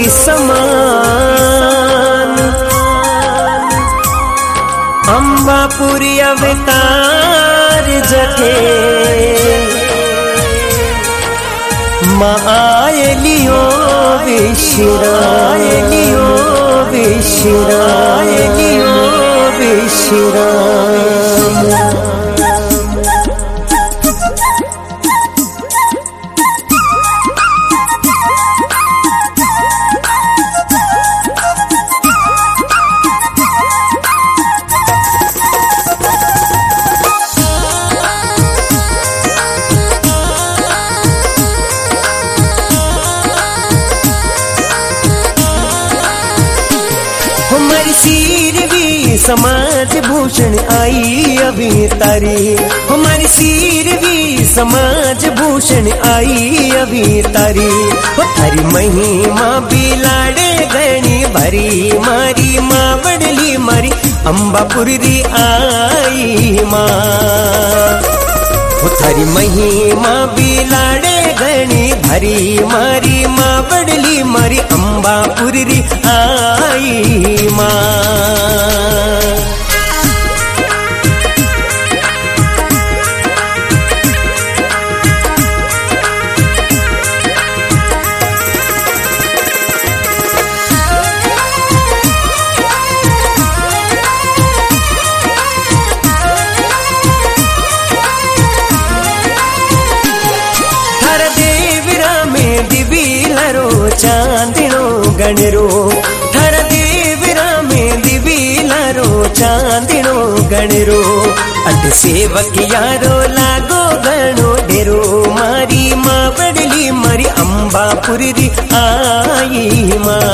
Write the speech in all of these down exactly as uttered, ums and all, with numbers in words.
समान अंबापुरी अवतार जठे माँ आयलियो विश्रायलियो विश्रायलियो विश्राम। हमारी सीरवी समाज भूषण आई अभी तारी, हमारी सीरवी समाज भूषण आई अभी तारी। वो थारी महिमा बिलाड़े गणी भरी मारी माँ बड़ली मारी अंबापुरी आई माँ। वो थारी महिमा बिलाड़े गणी भरी मारी माँ बड़ली मारी अंबापुरी आई माँ। चांदनो गणरो थर देवरा में दिवीलारो चांदनो गणरो अट सेवक यारो लागो गणो डेरो मारी माँ बड़ली मारी अंबापुरी आई माँ।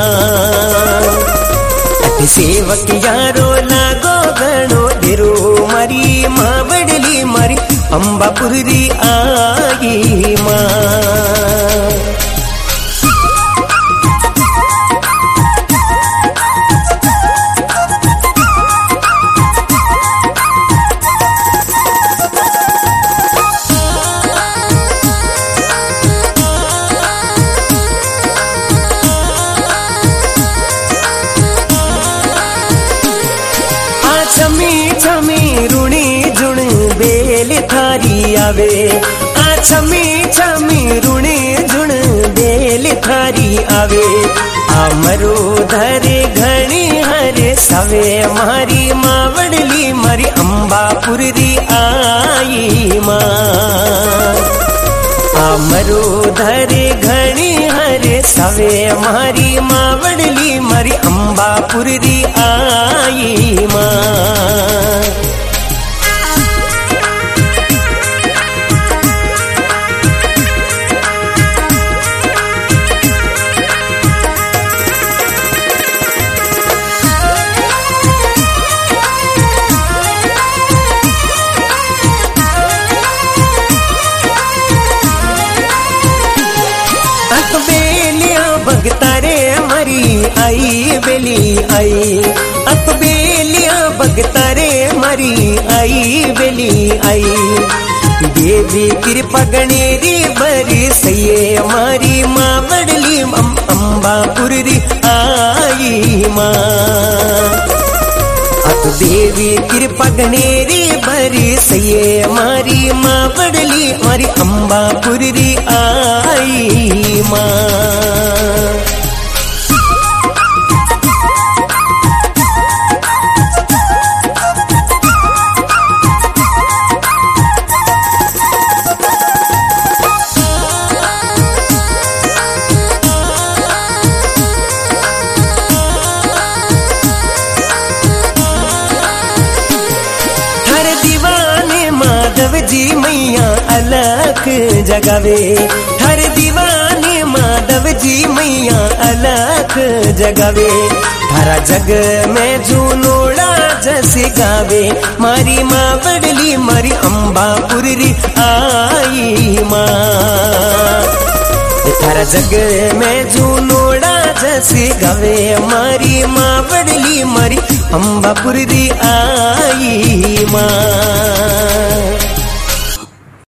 अट सेवक यारो लागो गणो डेरो मारी माँ बड़ली मारी अंबापुरी आई माँ। छमी छमी रुणी जुण बेल थारी आवे आ छमी छमी रुणी जुण बेल थारी आवे आमरो धरे घणी हरे सवे मारी माँ बड़ली मारी अंबापुरी आई माँ। आमरो धरे घणी हरे सवे मारी माँ बड़ली मारी अंबापुरी आई माँ। भगतारे हमारी आई बेली आई अप बेलिया भगतारे हमारी आई बेली आई। देवी कृपा गणेरी बरी सये हमारी माँ बड़ली अंबापुरी आई माँ। अप देवी कृपा गणेरी बरी सये हमारी माँ बड़ली हमारी अंबापुरी आई माँ। जी मैया अलख जगावे हर दीवाने माधव जी मैया अलख जगावे। थारा जग में जूनोड़ा जस गावे मारी माँ बड़ली मारी अंबापुरी आई माँ। थारा जग में जूनोड़ा जस गावे मारी माँ बड़ली मारी अंबापुरी आई माँ।